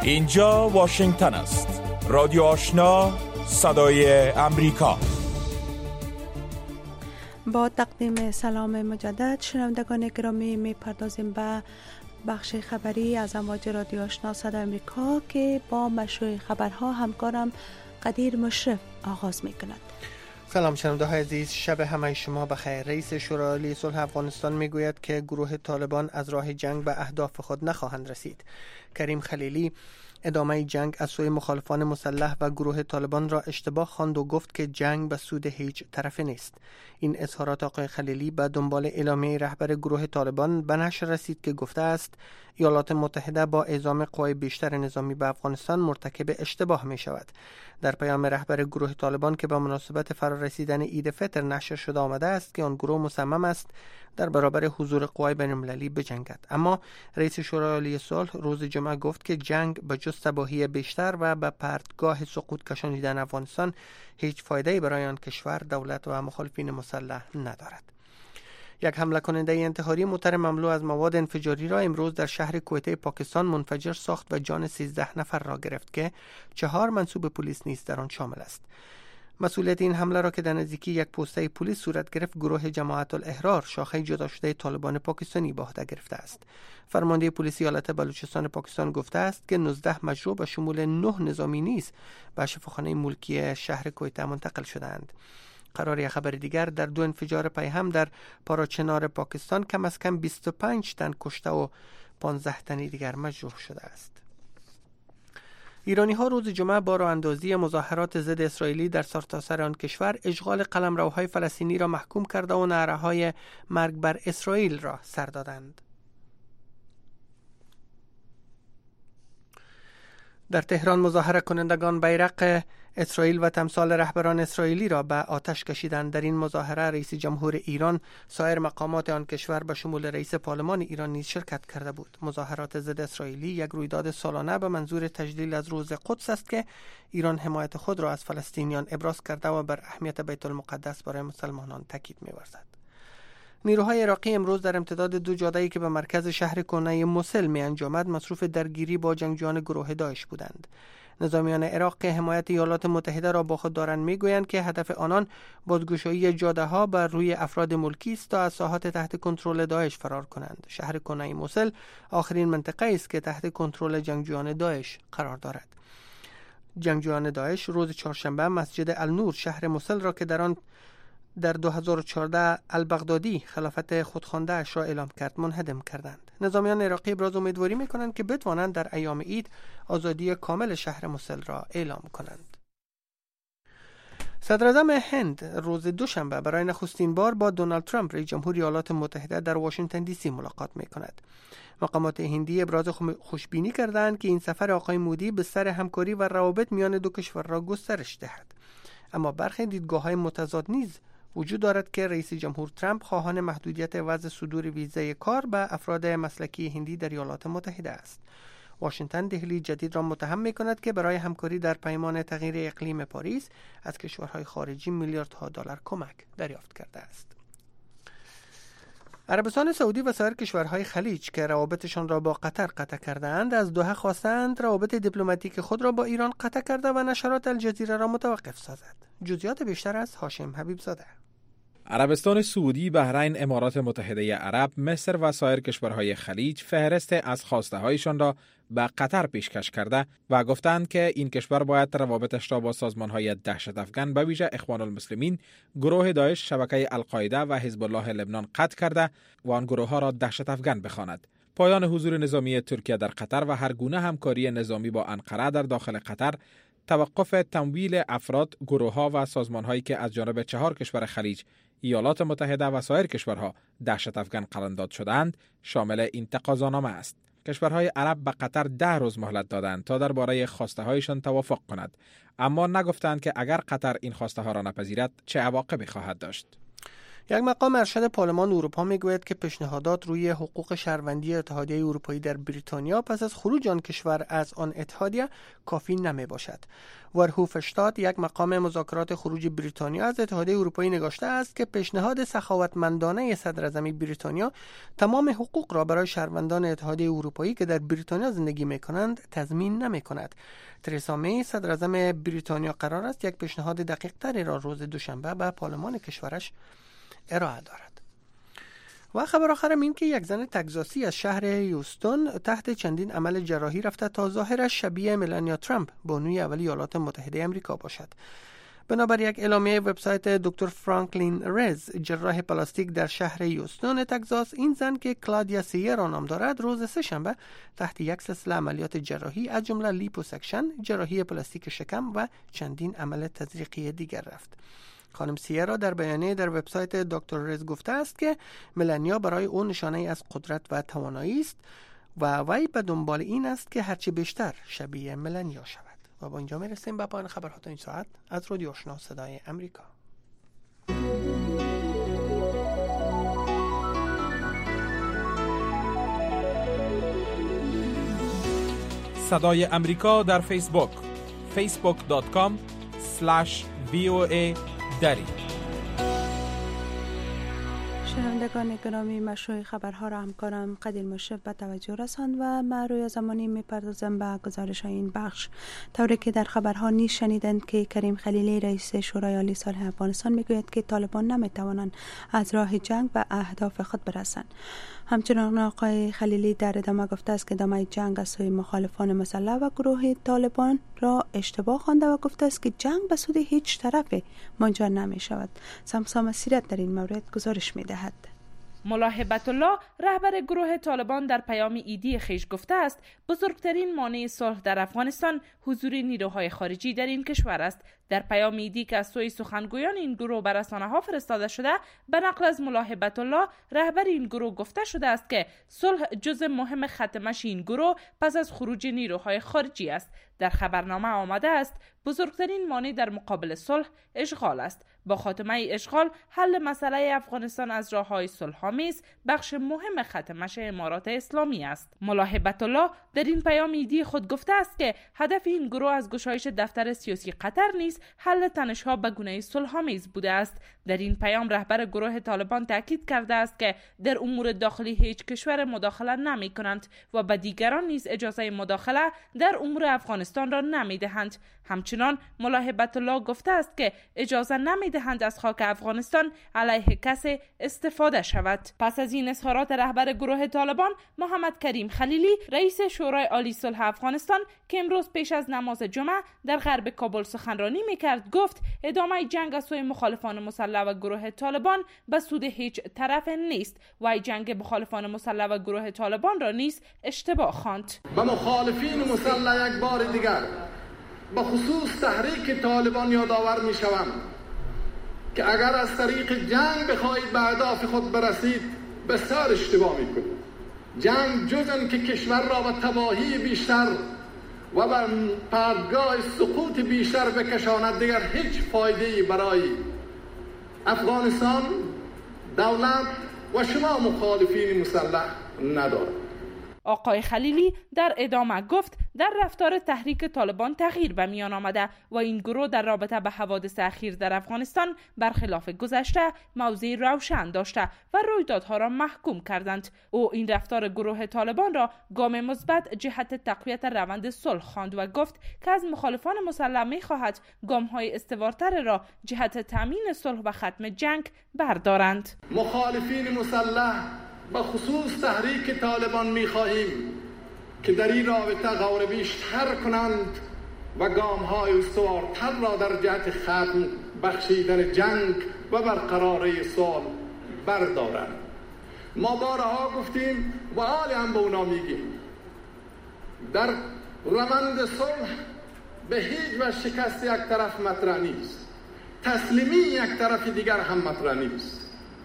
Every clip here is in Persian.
اینجا واشنگتن است. رادیو آشنا، صدای امریکا. با تقدیم سلام مجدد شنوندگان گرامی میپردازیم به بخش خبری از امواج رادیو آشنا صدای امریکا که با مشروع خبرها همکارم قدیر مشرف آغاز میکند. سلام شنونده های عزیز، شب همه شما بخیر. رئیس شورای عالی صلح افغانستان میگوید که گروه طالبان از راه جنگ به اهداف خود نخواهند رسید. کریم خلیلی ادامه جنگ از سوی مخالفان مسلح و گروه طالبان را اشتباه خواند و گفت که جنگ به سود هیچ طرف نیست. این اظهارات آقای خلیلی به دنبال اعلامیه رهبر گروه طالبان به نشر رسید که گفته است ایالات متحده با اعزام قوای بیشتر نظامی به افغانستان مرتکب اشتباه می شود. در پیام رهبر گروه طالبان که به مناسبت فرارسیدن عید فطر نشر شده آمده است که آن گروه مصمم است در برابر حضور قوای بین‌المللی بجنگد. اما رئیس شورای عالی صلح روز جمعه گفت که جنگ به جز تباهی بیشتر و به پرتگاه سقوط کشانیدن افغانستان هیچ فایده‌ای برای آن کشور، دولت و مخالفین مسلح ندارد. یک حمله کننده انتحاری موتر مملو از مواد انفجاری را امروز در شهر کویته پاکستان منفجر ساخت و جان 13 نفر را گرفت که 4 منصوب پلیس نیز در آن شامل است. مسئولیت این حمله را که در نزدیکی یک پوسته پلیس صورت گرفت گروه جماعت الاحرار، شاخه جدا شده طالبان پاکستانی، به عهده گرفته است. فرمانده پلیس ایالت بلوچستان پاکستان گفته است که 19 مجروح به شمول 9 نظامی نیز به شفاخانه ملکی شهر کویته منتقل شدند. قرار یک خبر دیگر، در 2 انفجار پیهم در پاراچنار پاکستان کم از کم 25 تن کشته و 15 تن دیگر مجروح شده است. ایرانی ها روز جمعه با راه اندازی مظاهرات ضد اسرائیلی در سرتاسر آن کشور اشغال قلمروهای فلسطینی را محکوم کرده و نعره‌های مرگ بر اسرائیل را سر دادند. در تهران مظاهره کنندگان بیرق اسرائیل و تمثال رهبران اسرائیلی را به آتش کشیدند. در این مظاهره رئیس جمهور ایران، سایر مقامات آن کشور به شمول رئیس پارلمان ایران نیز شرکت کرده بود. مظاهرات ضد اسرائیلی یک رویداد سالانه به منظور تجلیل از روز قدس است که ایران حمایت خود را از فلسطینیان ابراز کرده و بر اهمیت بیت المقدس برای مسلمانان تاکید می‌ورزد. نیروهای عراقی امروز در امتداد 2 جاده‌ای که به مرکز شهر کهنه موسل می انجامد مصروف درگیری با جنگجویان گروه داعش بودند. نظامیان عراق که حمایت ایالات متحده را با خود دارند میگویند که هدف آنان بازگشایی جاده‌ها بر روی افراد ملکی است تا از ساحات تحت کنترل داعش فرار کنند. شهر کهنه موسل آخرین منطقه است که تحت کنترل جنگجویان داعش قرار دارد. جنگجویان داعش روز چهارشنبه مسجد النور شهر موسل را که در 2014 البغدادی خلافت خودخوانده اش را اعلام کرد منهدم کردند. نظامیان عراقی ابراز امیدواری می‌کنند که بتوانند در ایام عید آزادی کامل شهر موسل را اعلام کنند. صدر اعظم هند روز دوشنبه برای نخستین بار با دونالد ترامپ رئیس جمهور ایالات متحده در واشنگتن دی سی ملاقات می‌کند. مقامات هندی ابراز خوشبینی کردند که این سفر آقای مودی به سر همکاری و روابط میان دو کشور را گسترش دهد. اما برخی دیدگاه‌های متضاد نیز وجود دارد که رئیس جمهور ترامپ خواهان محدودیت وضع صدور ویزای کار به افراد مسلکی هندی در ایالات متحده است. واشنگتن دهلی جدید را متهم می‌کند که برای همکاری در پیمان تغییر اقلیم پاریس از کشورهای خارجی میلیاردها دلار کمک دریافت کرده است. عربستان سعودی و سایر کشورهای خلیج که روابطشان را با قطر قطع کرده‌اند از دوحه خواستند روابط دیپلماتیک خود را با ایران قطع کرده و نشرات الجزیره را متوقف سازد. جزئیات بیشتر از هاشم حبیب زاده. عربستان سعودی، بحرین، امارات متحده عرب، مصر و سایر کشورهای خلیج فهرست از خواسته‌هایشان را به قطر پیشکش کرده و گفتند که این کشور باید روابطش را با سازمان‌های دهشت افکن به ویژه اخوان المسلمین، گروه داعش، شبکه القاعده و حزب الله لبنان قطع کرده و آن گروه‌ها را دهشت افکن بخواند. پایان حضور نظامی ترکیه در قطر و هر گونه همکاری نظامی با انقره در داخل قطر، توقف تمویل افراد، گروه‌ها و سازمان‌هایی که از جانب 4 کشور خلیج، ایالات متحده و سایر کشورها دهشت افکن قلمداد شدند، شامل این تقاضانامه است. کشورهای عرب به قطر 10 روز مهلت دادند تا درباره خواسته‌هایشان توافق کند، اما نگفتند که اگر قطر این خواسته‌ها را نپذیرد چه عواقبی خواهد داشت. یک مقام ارشد پارلمان اروپا میگوید که پیشنهادات روی حقوق شهروندی اتحادیه اروپایی در بریتانیا پس از خروج آن کشور از آن اتحادیه کافی نمی باشد. ورهوفشتات، یک مقام مذاکرات خروج بریتانیا از اتحادیه اروپایی، نگاشته است که پیشنهاد سخاوتمندانه صدر اعظم بریتانیا تمام حقوق را برای شهروندان اتحادیه اروپایی که در بریتانیا زندگی می‌کنند تضمین نمی‌کند. ترزا می، صدر اعظم بریتانیا، قرار است یک پیشنهاد دقیق‌تری را روز دوشنبه به پارلمان کشورش ارائه دارد. و خبر آخرم این که یک زن تگزاسی از شهر هیوستون تحت چندین عمل جراحی رفته تا ظاهرش شبیه ملانیا ترامپ، بانوی اولی ایالات متحده آمریکا باشد. بنابر یک اعلامیه وبسایت دکتر فرانکلین ریز، جراح پلاستیک در شهر هیوستون تگزاس، این زن که کلادیا سیرا نام دارد روز سه‌شنبه تحت یک سلسله عملیات جراحی از جمله لیپوسکشن، جراحی پلاستیک شکم و چندین عمل تزریقی دیگر رفت. خانم سیرا در بیانیه در وبسایت دکتر ریز گفته است که ملانیا برای او نشانه از قدرت و توانایی است و وی به دنبال این است که هرچی بیشتر شبیه ملانیا شود. و با اینجا میرسیم به پایان خبرها این ساعت از رادیو آشنا صدای امریکا. صدای امریکا در فیسبوک facebook.com/VOA دری. شنوندگان گرامی، مشروع خبرها را همکارم قدیر مشرف به توجه رساند و ما روی زمانی میپردازم به گزارش این بخش. طوری که در خبرها نیز شنیدند که کریم خلیلی رئیس شورای عالی صلح افغانستان میگوید که طالبان نمیتوانند از راه جنگ به اهداف خود برسند. همچنان آقای خلیلی در ادامه گفته است که ادامه جنگ از سوی مخالفان مسلح و گروه طالبان را اشتباه خوانده و گفته است که جنگ به سود هیچ طرف منجر نمی شود. سمسام سیرت در این مورد گزارش می دهد. ملا هبت الله، رهبر گروه طالبان، در پیام ایدی خویش گفته است بزرگترین مانع صلح در افغانستان حضور نیروهای خارجی در این کشور است. در پیام ایدی که از سوی سخنگویان این گروه بر رسانه‌ها فرستاده شده، به نقل از ملا هبت الله، رهبر این گروه، گفته شده است که صلح جزء مهم خط مشی این گروه پس از خروج نیروهای خارجی است. در خبرنامه آمده است بزرگترین مانع در مقابل صلح اشغال است. با خاتمه اشغال، حل مسئله افغانستان از راه‌های صلح‌آمیز بخش مهم خط مشی امارات اسلامی است. ملا هبت الله در این پیام ایدی خود گفته است که هدف این گروه از گشایش دفتر سیاسی قطر نیز حل تنش‌ها به گونه صلح‌آمیز بوده است. در این پیام رهبر گروه طالبان تاکید کرده است که در امور داخلی هیچ کشور مداخله نمی‌کنند و به دیگران نیز اجازه مداخله در امور افغانستان را نمی‌دهند. همچنان ملا هبت الله گفته است که اجازه نمی‌دهند از خاک افغانستان علیه کسی استفاده شود. پس از این اظهارات رهبر گروه طالبان، محمد کریم خلیلی، رئیس شورای عالی صلح افغانستان، که امروز پیش از نماز جمعه در غرب کابل سخنرانی می‌کرد، گفت ادامه جنگ از سوی مخالفان مسلح و گروه طالبان به سود هیچ طرف نیست و جنگ مخالفان مسلح و گروه طالبان را نیز اشتباه خواند. به مخالفین مسلح یک بار دیگر به خصوص تحریک طالبان یادآور می‌شوم که اگر از طریق جنگ بخواهید به اهداف خود برسید، بسیار اشتباه می‌کنید. جنگ جز آن که کشور را به تباهی بیشتر و به پرگاه سقوط بیشتر بکشاند، دیگر هیچ فایده‌ای برای افغانستان، دولت و شما مخالفین مسلح ندارد. آقای خلیلی در ادامه گفت در رفتار تحریک طالبان تغییر به میان آمده و این گروه در رابطه به حوادث اخیر در افغانستان برخلاف گذشته موضع روشن داشته و رویدادها را محکوم کردند. او این رفتار گروه طالبان را گام مثبت جهت تقویت روند صلح خواند و گفت که از مخالفان مسلح می‌خواهد گام‌های استوارتر را جهت تامین صلح و ختم جنگ بردارند. مخالفین مسلح به خصوص تحریک طالبان می‌خواهیم که در این رابطه غور بیشتر کنند و گام‌های استوارتر را در جهت ختم بخشیدن جنگ و برقراری صلح بردارند. ما بارها گفتیم و حالی هم به اونا میگیم در روند صلح به هیچ وجه شکست یک طرف مطرح نیست، تسلیمی یک طرف دیگر هم مطرح نیست.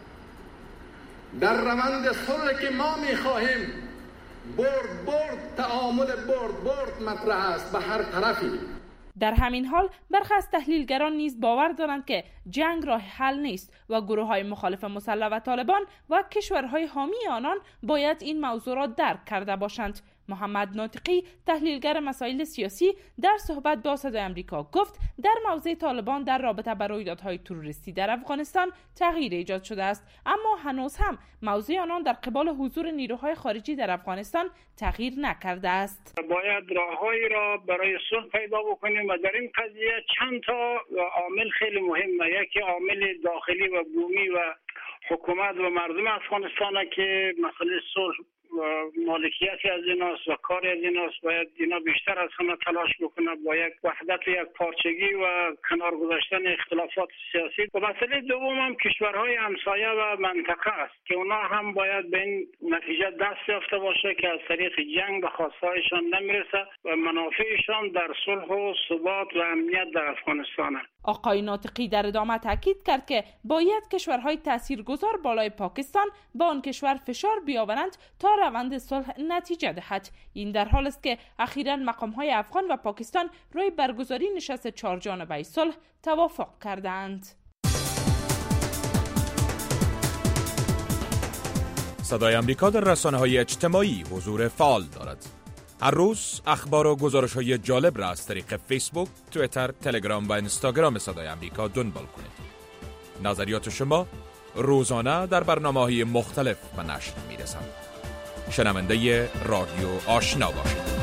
در روند صلح که ما می‌خواهیم برد تعامل برد مطرح است به هر طرفی. در همین حال برخی از تحلیلگران نیز باور دارند که جنگ راه حل نیست و گروه‌های مخالف مسلح و طالبان و کشورهای حامی آنان باید این موضوع را درک کرده باشند. محمد ناطقی تحلیلگر مسائل سیاسی در صحبت با صدای آمریکا گفت در موضع طالبان در رابطه با رویدادهای تروریستی در افغانستان تغییر ایجاد شده است، اما هنوز هم موضع آنان در قبال حضور نیروهای خارجی در افغانستان تغییر نکرده است. باید راههایی را برای صلح پیدا بکنیم و در این قضیه چند تا عامل خیلی مهمه. یکی عامل داخلی و بومی و حکومت و مردم افغانستان که مسئله صلح مالکیتی از ایناست و کاری از ایناست. باید اینا بیشتر از همه تلاش بکنه با یک وحدت و یک پارچگی و کنار گذاشتن اختلافات سیاسی. و مسئله دوم هم کشورهای همسایه و منطقه است که اونا هم باید به این نتیجه دست یافته باشه که از طریق جنگ به خواستهایشان نمیرسه و منافعشان در صلح و ثبات و امنیت در افغانستان است. آقای ناطقی در ادامه تاکید کرد که باید کشورهای تاثیرگذار بالای پاکستان با آن کشور فشار بیاورند تا روند صلح نتیجه دهد. این در حال است که اخیراً مقام‌های افغان و پاکستان روی برگزاری نشست 4 جانبه صلح توافق کردند. صدای آمریکا در رسانه‌های اجتماعی حضور فعال دارد. هر روز اخبار و گزارش‌های جالب را از طریق فیسبوک، توییتر، تلگرام و اینستاگرام صدای آمریکا دنبال کنید. نظریات شما روزانه در برنامه‌های مختلف به نشر می‌رسند. شنونده رادیو آشنا باشید.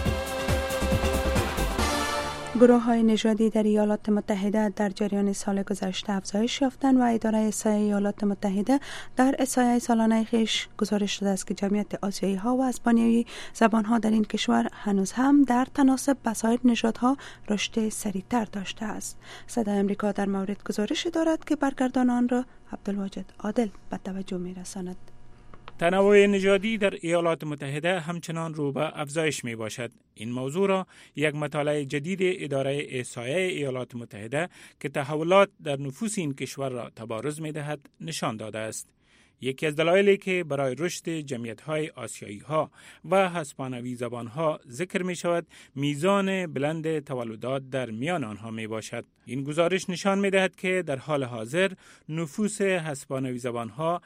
گروه‌های نژادی در ایالات متحده در جریان سال گذشته افزایش یافتند و اداره احصای ایالات متحده در احصایه سالانه خویش گزارش داده است که جمعیت آسیایی‌ها و اسپانیایی زبان‌ها در این کشور هنوز هم در تناسب با سایر نژادها رشد سریع‌تر داشته است. صدای آمریکا در مورد گزارش دارد که برگردان آن را عبدالواجد عادل به توجه می‌رساند. تنوع نژادی در ایالات متحده همچنان رو به افزایش می باشد. این موضوع را یک مطالعه جدید اداره احصایه ایالات متحده که تحولات در نفوس این کشور را تبارز می دهد نشان داده است. یکی از دلایلی که برای رشد جمعیت‌های آسیایی‌ها و هسپانوی زبان‌ها ذکر می‌شود، میزان بلند تولدات در میان آنها میباشد. این گزارش نشان می‌دهد که در حال حاضر نفوس هسپانوی زبان‌ها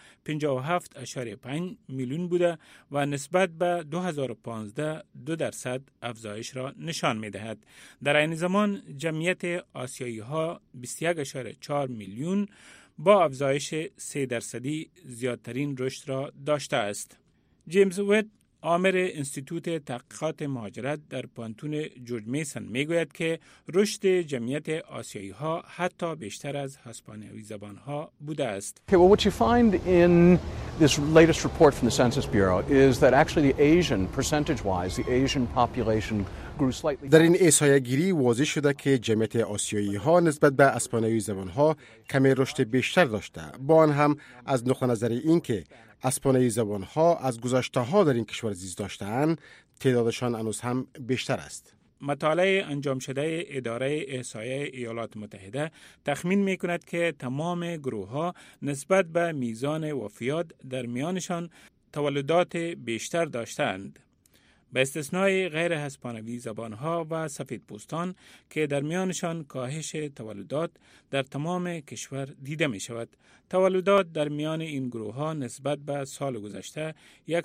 57.5 میلیون بوده و نسبت به 2015 2% افزایش را نشان می‌دهد. در این زمان جمعیت آسیایی‌ها 21.4 میلیون با افزایش 3% زیادترین رشد را داشته است. جیمز ویت، آمر انستیتوت تحقیقات مهاجرت در پانتون جورج میسن میگوید که رشد جمعیت آسیایی‌ها حتی بیشتر از هسپانوی زبان‌ها بوده است. What you find in this latest report from the Census Bureau is that actually the Asian, percentage-wise, the Asian population grew slightly. در این احصایه گیری واضح شده که جمعیت آسیایی‌ها نسبت به اسپانوی زبان‌ها کمی رشد بیشتر داشته. با آن هم از نقطه نظر این که اسپانوی زبان‌ها از گذشته‌ها در این کشور زیست داشته‌اند، تعدادشان هنوز هم بیشتر است. مطالعه انجام شده اداره احصایه ایالات متحده تخمین می‌کند که تمام گروه‌ها نسبت به میزان وفیات در میانشان تولدات بیشتر داشتند، به استثنای غیر هسپانوی زبانها و سفیدپوستان که در میانشان کاهش تولدات در تمام کشور دیده می شود. تولدات در میان این گروه ها نسبت به سال گذشته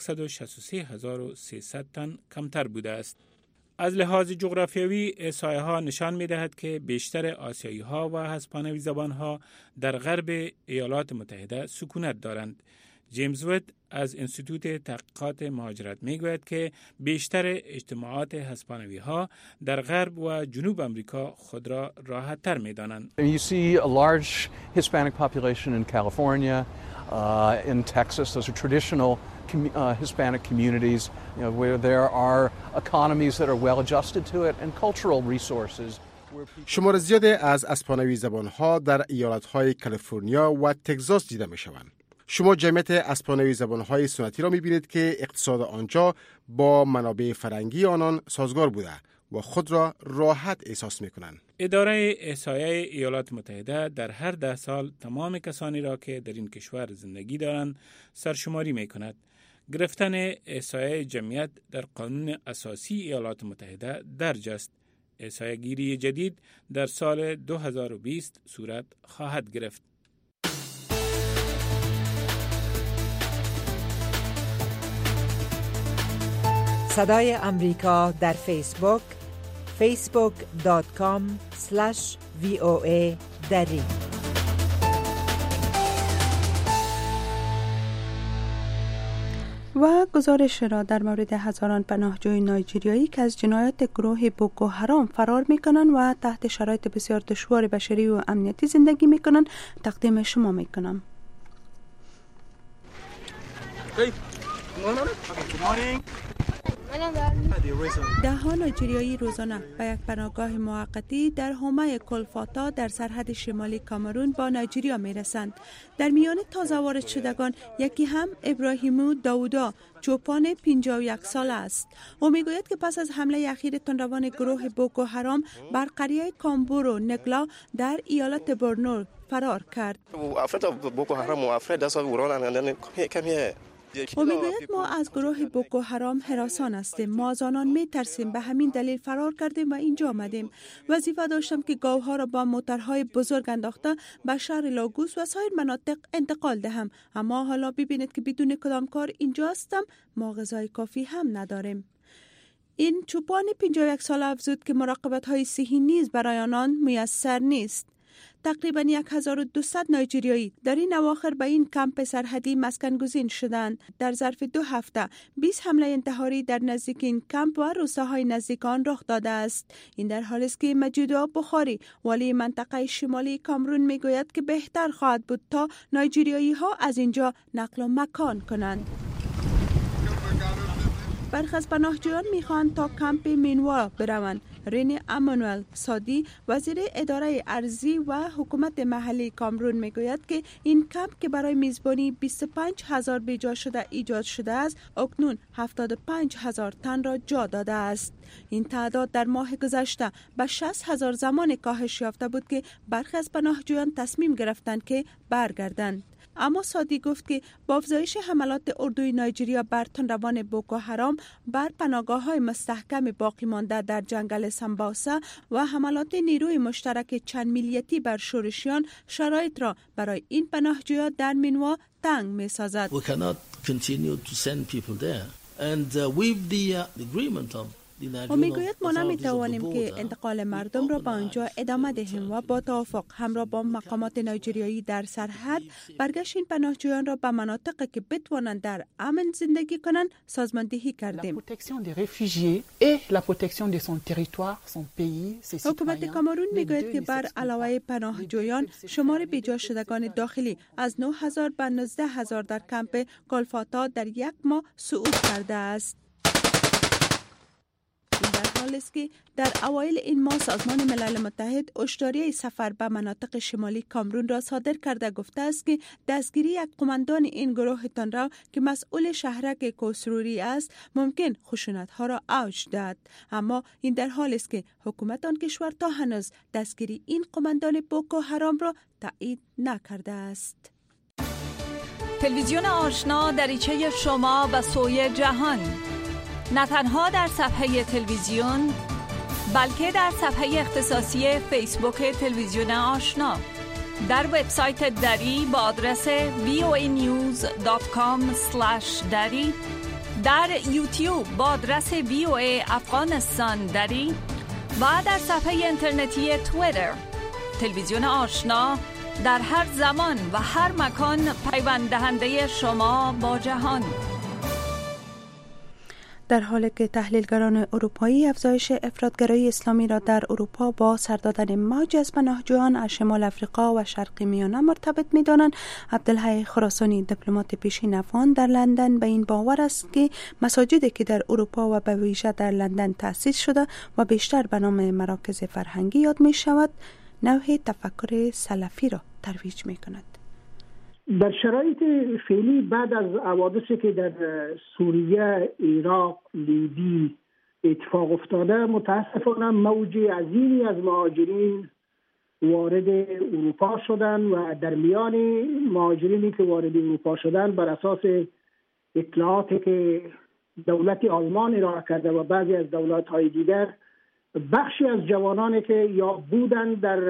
163,300 تن کمتر بوده است. از لحاظ جغرافیایی احصایه ها نشان می دهد که بیشتر آسیایی ها و هسپانوی زبان ها در غرب ایالات متحده سکونت دارند. جیمز وید از انستیتوت تحقیقات مهاجرت میگوید که بیشتر اجتماعات هسپانوی ها در غرب و جنوب امریکا خود را راحت تر می‌دانند. You see a large Hispanic population in California, in Texas. Those are traditional Hispanic communities, where there are economies that are well adjusted to it and cultural resources. شمار زیادی از اسپانوی زبان‌ها در ایالت‌های کالیفرنیا و تگزاس دیده می‌شوند. شما جمعیت اسپانوی زبان‌های سنتی را می‌بینید که اقتصاد آنجا با منابع فرهنگی آنان سازگار بوده و خود را راحت احساس می‌کنند. اداره احصایه ایالات متحده در هر 10 سال تمام کسانی را که در این کشور زندگی دارند سرشماری می‌کند. گرفتن احصایه جمعیت در قانون اساسی ایالات متحده درج است. احصایه‌گیری جدید در سال 2020 صورت خواهد گرفت. صدای امریکا در فیسبوک facebook.com/VOA دری. و گزارش را در مورد هزاران پناهجوی نایجریایی که از جنایات گروه بوکو حرام فرار میکنند و تحت شرایط بسیار دشوار بشری و امنیتی زندگی میکنند تقدیم شما میکنم. ده‌ها نایجریایی روزانه به یک پناهگاه موقتی در حومه کلفاتا در سرحد شمالی کامرون با نایجریا میرسند. در میان تازه وارد شدگان یکی هم ابراهیمو داوودا چوپان 51 ساله است. او میگوید که پس از حمله اخیر تندروان گروه بوکو حرام بر قریه کامبورو نگلا در ایالت بورنو فرار کرد. او میگوید ما از گروه بوکو حرام هراسان هستیم. ما از آنان میترسیم، به همین دلیل فرار کردیم و اینجا آمدیم. وظیفه داشتم که گاوها را با موترهای بزرگ انداخته به شهر لاگوس و سایر مناطق انتقال دهم، اما حالا ببینید که بدون کدام کار اینجا هستم. ما غذای کافی هم نداریم. این چوپان 51 ساله افزود که مراقبت های صحی نیز برای آنان میسر نیست. تقریبا 1200 نایجریایی در این اواخر به این کمپ سرحدی مسکن گزین شدند. در ظرف 2 هفته 20 حمله انتحاری در نزدیک این کمپ و روستاهای نزدیک آن رخ داده است. این در حالی است که مجیدو بخاری والی منطقه شمالی کامرون میگوید که بهتر خواهد بود تا نایجریایی ها از اینجا نقل و مکان کنند. برخی از پناهجویان میخواهند تا کمپ مینوا بروند. رینی امانوئل سادی وزیر اداره ارضی و حکومت محلی کامرون میگوید که این کمپ که برای میزبانی 25,000 بیجا شده ایجاد شده است اکنون 75,000 تن را جا داده است. این تعداد در ماه گذشته به 60,000 زمان کاهش یافته بود که برخی از پناهجویان تصمیم گرفتند که برگردند. اما سادی گفت که با افزایش حملات اردوی نایجریا بر تندروان بوکو حرام بر پناهگاه‌های مستحکم باقی مانده در جنگل سمباسا و حملات نیروی مشترک چند ملیتی بر شورشیان شرایط را برای این پناهجویان در مینوا تنگ می‌سازد. We cannot continue to send people there and with the agreement of و میگوید ما نمیتوانیم که انتقال مردم را به آنجا ادامه دهیم و با توافق همراه با مقامات نایجریایی در سرحد برگشت این پناهجویان را به مناطقی که بتوانند در امن زندگی کنند سازماندهی کردیم. حکومت کامرون میگوید که بر علاوه پناهجویان شمار بیجا شدگان داخلی از 9,000 به 19,000 در کمپ کلفاتا در یک ماه صعود کرده است. در حالی است که در اوایل این ماه سازمان ملل متحد هشداری سفر به مناطق شمالی کامرون را صادر کرده گفته است که دستگیری یک قماندان این گروه تندرو که مسئول شهرک کوسروری است ممکن خشونت‌ها را اوج دهد. اما این در حالی است که حکومت آن کشور تا هنوز دستگیری این قماندان بوکو حرام را تایید نکرده است. تلویزیون آشنا دریچه شما به سوی جهان، نه تنها در صفحه تلویزیون بلکه در صفحه اختصاصی فیسبوک تلویزیون آشنا، در وبسایت دری با آدرس voanews.com/dari، در یوتیوب با آدرس VOA افغانستان دری و در صفحه اینترنتی توییتر. تلویزیون آشنا در هر زمان و هر مکان پیوند دهنده شما با جهان. در حالی که تحلیلگران اروپایی افزایش افراطگرایی اسلامی را در اروپا با سر دادن موج از پناهجویان از شمال افریقا و شرق میانه مرتبط می‌دانند، عبدالحی خراسانی دیپلمات پیشین افغان در لندن به این باور است که مساجدی که در اروپا و به ویژه در لندن تأسیس شده و بیشتر به نام مراکز فرهنگی یاد می‌شود، نوع تفکر سلفی را ترویج می‌کند. در شرایط فعلی بعد از حوادثی که در سوریه، عراق، لیبی اتفاق افتاده، متاسفانه موج عظیمی از مهاجرین وارد اروپا شدن و در میان مهاجرینی که وارد اروپا شدن بر اساس اطلاعاتی که دولت آلمان ارائه کرده و بعضی از دولت‌های دیگر بخشی از جوانانی که یا بودن در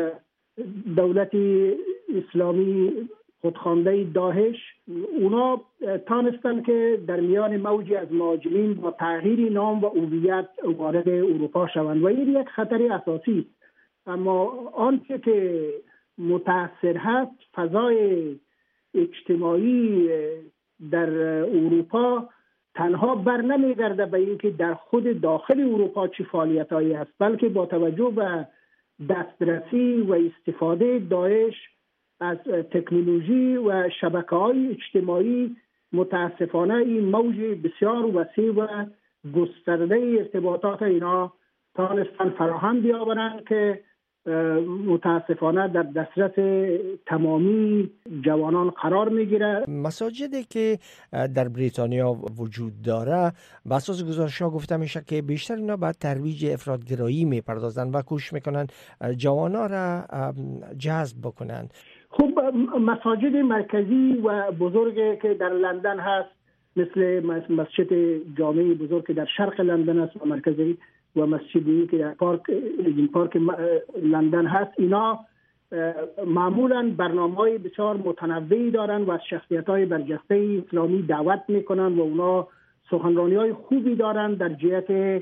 دولت اسلامی خودخوانده داعش، اونا تانستن که در میان موجی از مهاجرین با تغییر نام و هویت وارد اروپا شوند و این یک خطر اساسی است. اما آنچه که متأثر هست فضای اجتماعی در اروپا تنها بر نمیگرده به اینکه در خود داخل اروپا چه فعالیتایی هست، بلکه با توجه به دسترسی و استفاده داعش از تکنولوژی و شبکه‌های اجتماعی متاسفانه این موج بسیار وسیع و گسترده ارتباطات اینا تانستن فراهم بیاورند که متاسفانه در دسترس تمامی جوانان قرار میگیره. مساجدی که در بریتانیا وجود داره به اساس گزارش‌ها گفته میشه که بیشتر اینا به ترویج افراط‌گرایی میپردازن و کوشش میکنن جوانا را جذب بکنن. خب مساجد مرکزی و بزرگی که در لندن هست مثل مسجد جامع بزرگ که در شرق لندن است و مرکزی و مسجدی که در پارک لندن هست، اینا معمولا برنامه‌های بسیار متنوعی دارن و از شخصیت‌های برجسته اسلامی دعوت میکنن و اونا سخنرانی‌های خوبی دارن در جهت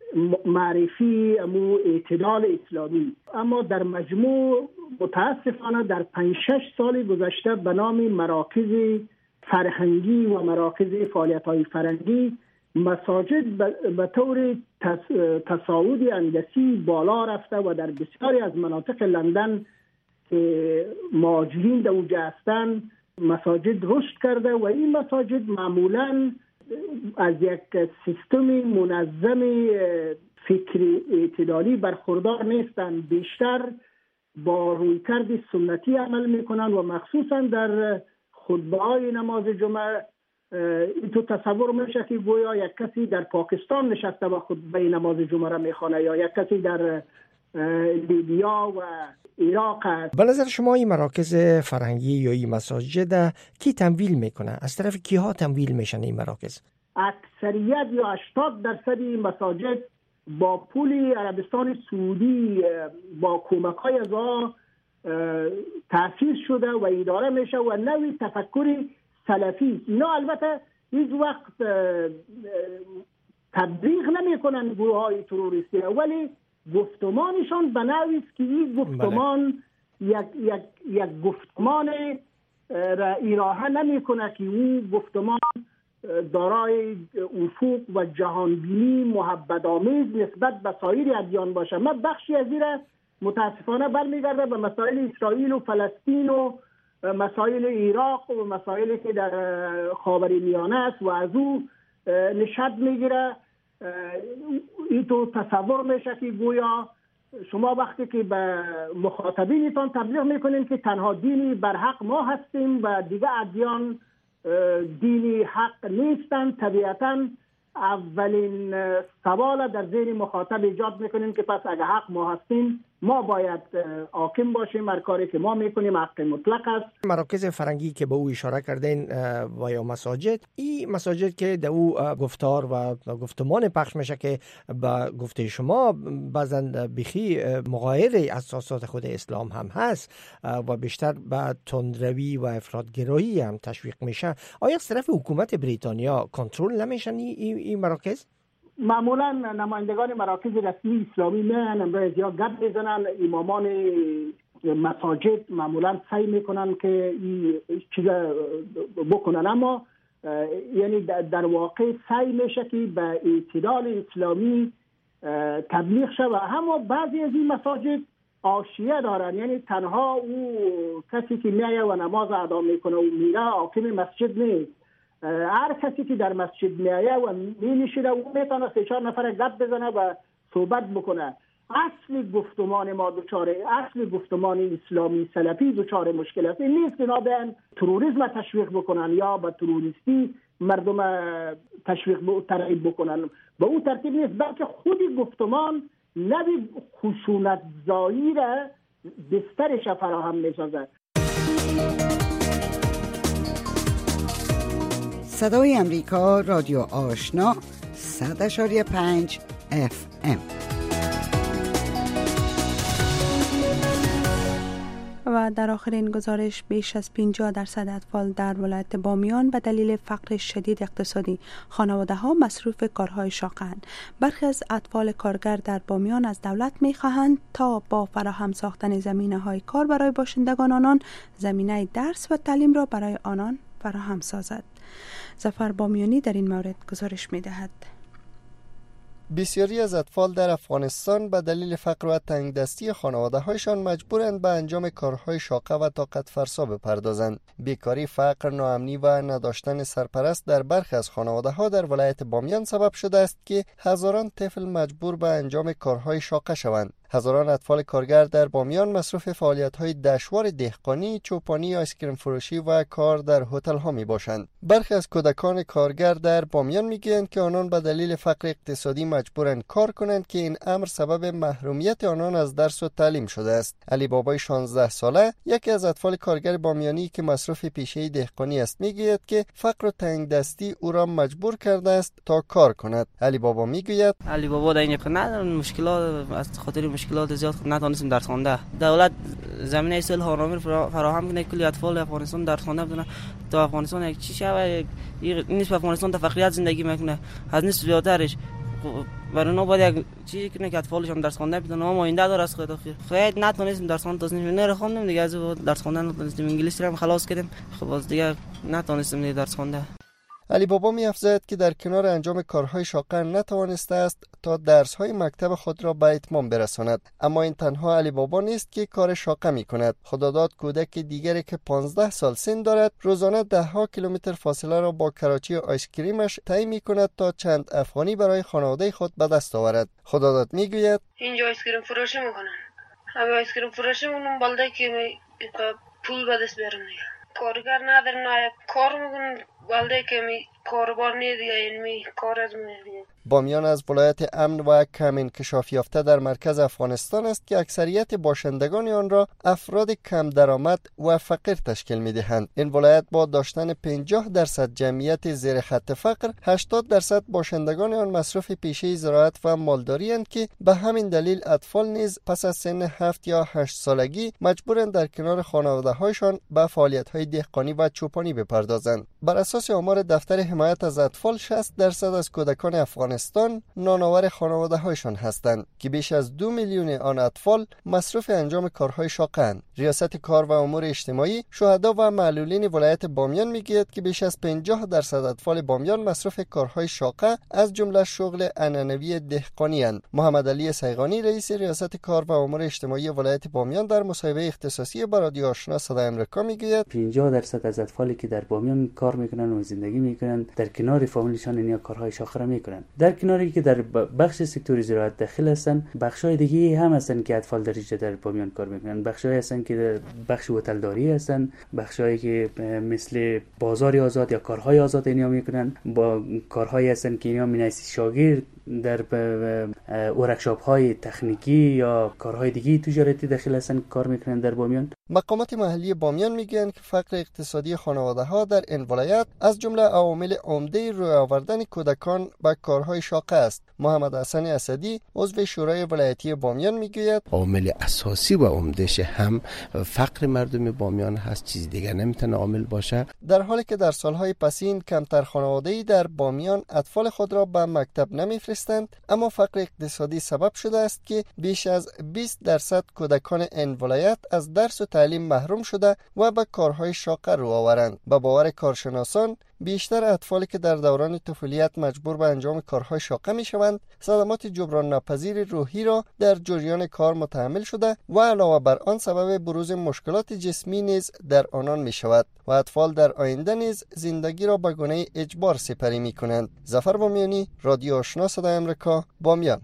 معرفی امو اعتدال اسلامی. اما در مجموع متاسفانه در 5-6 سال گذشته به نام مراکز فرهنگی و مراکز فعالیت‌های فرهنگی مساجد به طور تصاعد اندسی بالا رفته و در بسیاری از مناطق لندن که مهاجرین در اونجا هستند مساجد رشد کرده و این مساجد معمولاً از یک سیستم منظم فکری اعتدالی برخوردار نیستند، بیشتر با رویکرد سنتی عمل میکنن و مخصوصا در خطبه‌های نماز جمعه این تو تصور میشه که گویا یک کسی در پاکستان نشسته و خطبه نماز جمعه را میخوانه یا یک کسی در لیبیا و عراق است. به نظر شما این مراکز فرهنگی یا این مساجد کی تمویل میکنه؟ از طرف کیها تمویل میشن این مراکز؟ اکثریت یا 80% این مساجد با پول عربستان سعودی با کمک‌های از آن تأسیس شده و اداره میشه و نوع تفکر سلفی. اینا البته هیچ وقت تبلیغ نمیکنن گروه های تروریستی، ولی گفتمانشان به نوعی است که این گفتمان یک گفتمان را ایراحه نمیکنه که اون گفتمان دارای افق و جهانبینی محبت آمیز نسبت به سایر ادیان باشه. من بخشی از این را متاسفانه برمیگرده به مسائل اسرائیل و فلسطین و مسائل عراق و مسائلی که در خاورمیانه است و از او نشد میگیره. این تو تصور میشه که گویا شما وقتی که به مخاطبینتان تبلیغ میکنین که تنها دینی برحق ما هستیم و دیگه ادیان دینی حق نیستن، طبیعتاً اولین سوال در ذهن مخاطب ایجاد میکنیم که پس اگه حق ما هستیم ما باید حاکم باشیم، هر کاری که ما میکنیم حق مطلق است. مراکز فرهنگی که به او اشاره کردین و یا مساجد، این مساجد که در او گفتار و گفتمان پخش میشه که با گفته شما بعضن بخی مغایر اساسات خود اسلام هم هست و بیشتر به تندروی و افراط‌گرایی هم تشویق میشه، آیا از طرف حکومت بریتانیا کنترل نمیشن این مراکز؟ معمولا نمایندگان مراکز رسمی اسلامی میان امروز یا گپ میزنن، امامان مساجد معمولا سعی میکنن که این چیزا بکنن، اما یعنی در واقع سعی میشه که به اعتدال اسلامی تبلیغ شه و اما بعضی از این مساجد حاشیه دارن، یعنی تنها او کسی که میایه و نماز ادا میکنه و میره حاکم مسجد نیست. هر کسی که در مسجد میایه و مینشینه و میتونه 3-4 نفر گپ بزنه و صحبت بکنه. اصل گفتمان ما اصل گفتمان اسلامی سلفی دچار مشکل است. این نیست که نابین تروریسم تشویق بکنن یا به تروریستی مردم ترغیب بکنن، به اون ترتیب نیست، بلکه خود گفتمان نوی خشونت زایی را بسترش فراهم میسازد. صدای امریکا، رادیو آشنا 100.5 FM. و در آخر این گزارش بیش از 50% اطفال در ولایت بامیان به دلیل فقر شدید اقتصادی خانواده ها مصروف کارهای شاقند. برخی از اطفال کارگر در بامیان از دولت می خواهند تا با فراهم ساختن زمینه های کار برای باشندگان آنان زمینه درس و تعلیم را برای آنان فراهم سازد. ظفر بامیانی در این مورد گزارش می دهد. بسیاری از اطفال در افغانستان به دلیل فقر و تنگدستی خانواده‌هایشان مجبورند به انجام کارهای شاقه و طاقت فرسا بپردازند. بیکاری، فقر، ناامنی و نداشتن سرپرست در برخی از خانواده‌ها در ولایت بامیان سبب شده است که هزاران طفل مجبور به انجام کارهای شاقه شوند. هزاران اطفال کارگر در بامیان مصروف فعالیت‌های دشوار دهقانی، چوپانی، آیسکریم فروشی و کار در هتل‌ها می‌باشند. برخی از کودکان کارگر در بامیان می‌گویند که آنان به دلیل فقر اقتصادی مجبورند کار کنند که این امر سبب محرومیت آنان از درس و تعلیم شده است. علی بابای 16 ساله، یکی از اطفال کارگر بامیانی که مصروف پیشه دهقانی است، می‌گوید که فقر و تنگدستی او را مجبور کرده است تا کار کند. علی بابا می‌گوید علی بابا در اینجا ندارن مشکلات، از خاطر مشکلات زیاد نتونستیم درس خوانده. دولت زمینه صلح و آرامی فراهم کنه کلی اطفال افغانستان درس خوانده بدن تا افغانستان یک چی شوه. نصف افغانستان در فقریت زندگی میکنه، از نصف زیادترش. برای اونا باید یک چیزی کنه که اطفالشون درس خوانده بدن. ما آینده داره از خیلی نتونستیم درس خوانده تازه نره خوندیم دیگه، از درس خوانده نتونستیم. انگلیسی رو هم خلاص کردیم، خب از دیگه نتونستیم دیگه درس خوانده. علی بابا می‌افزاید که در کنار انجام کارهای شاقه نتوانسته است تا درس‌های مکتب خود را به اتمام برساند. اما این تنها علی بابا نیست که کار شاقه می‌کند. خداداد کودک دیگری که 15 سال سن دارد روزانه 10 کیلومتر فاصله را با کراچی آیسکریمش طی می‌کند تا چند افغانی برای خانواده خود به دست آورد. خداداد می‌گوید اینجا آیسکریم فروشی می‌کنن. همه آیسکریم فروشی اونم بالده که پول به دست بیارن. کارگر ندارن، نه کار میکنن، والده که کاربار نیست دیگه، این کار از میگه. بامیان از ولایت امن و کم انکشاف یافته در مرکز افغانستان است که اکثریت باشندگان آن را افراد کم درآمد و فقیر تشکیل می‌دهند. این ولایت با داشتن 50% جمعیت زیر خط فقر، 80% باشندگان آن مصروف پیشه زراعت و مالداری اند که به همین دلیل اطفال نیز پس از سن 7 یا 8 سالگی مجبورند در کنار خانواده‌هایشان به فعالیت‌های دهقانی و چوپانی بپردازند. بر اساس آمار دفتر حمایت از اطفال، 60% از کودکان افغانستان نانآور خانواده‌هایشان هستند که بیش از 2 میلیون آن اطفال مصروف انجام کارهای شاقه اند. ریاست کار و امور اجتماعی، شهدا و معلولین ولایت بامیان میگوید که بیش از 50% اطفال بامیان مصروف کارهای شاقه از جمله شغل عنعنوی دهقانی اند. محمد علی سیغانی، رئیس ریاست کار و امور اجتماعی ولایت بامیان، در مصاحبه اختصاصی با رادیو آشنا صدای آمریکا میگوید 50% از اطفالی که در بامیان کار میکنن و زندگی میکنن در کنار فامیلشان اینیا کارهای شاقه را میکنن. در کناری که در بخش سکتور زراعت داخل هستن، بخشای دیگه هم هستن که اطفال در اینجا در بامیان کار میکنن. بخشای هستن که در بخش هتلداری هستن، بخشایی که مثل بازار آزاد یا کارهای آزاد اینیا میکنن، با کارهایی هستن که اینیا مینیسی شاگرد در ورکشاپ های تکنیکی یا کارهای دیگه تجارتی داخل هستن کار میکنن در بامیان. مقامات محلی بامیان میگن که فقر اقتصادی خانواده ها در این ولایت از جمله عوامل عمده روی آوردن کودکان به کارهای شاقه است. محمد حسن اسدی، عضو شورای ولایتی بامیان، میگوید عامل اساسی و عمدهش هم فقر مردم بامیان هست، چیز دیگه نمیتونه عامل باشه. در حالی که در سالهای پسین کمتر خانواده‌ای در بامیان اطفال خود را به مکتب نمیفرستند، اما فقر اقتصادی سبب شده است که بیش از 20% کودکان این ولایت از درس و تعلیم محروم شده و به کارهای شاقه رو آورند. به باور کارشناسان، بیشتر اطفالی که در دوران طفولیت مجبور به انجام کارهای شاقه می شوند، صدمات جبران ناپذیر روحی را در جریان کار متحمل شده و علاوه بر آن سبب بروز مشکلات جسمی نیز در آنان می شود و اطفال در آینده نیز زندگی را به گونه اجبار سپری می کنند. ظفر بامیانی، رادیو آشنا صدای آمریکا، بامیان.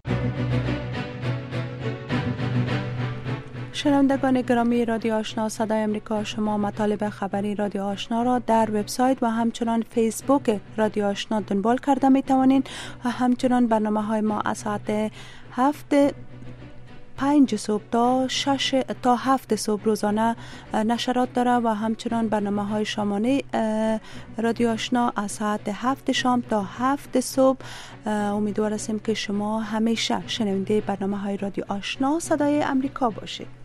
شنوندگان گرامی رادیو آشنا صدای آمریکا، شما مطالب خبری رادیو آشنا را در وبسایت و همچنان فیسبوک رادیو آشنا دنبال کرده می توانید و همچنان برنامه‌های ما از ساعت 5 صبح تا 7 صبح روزانه نشرات داره و همچنان برنامه‌های شامانه رادیو آشنا از ساعت 7 شام تا 7 صبح. امیدوار هستیم که شما همیشه شنونده برنامه‌های رادیو آشنا صدای آمریکا باشید.